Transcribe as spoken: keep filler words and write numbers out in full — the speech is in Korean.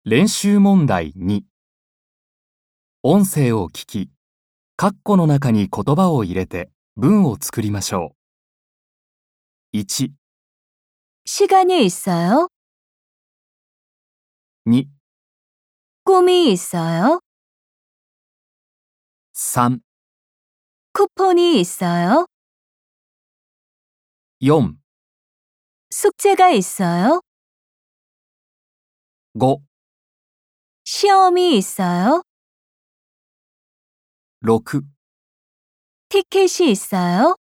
練習問題に、音声を聞き、括弧の中に言葉を入れて文を作りましょう。いち、 시간이 있어요? に、 꿈이 있어요? 삼, 쿠폰이 있어요? 사, 숙제가 있어요? 오, 시험이 있어요? 육, 티켓이 있어요?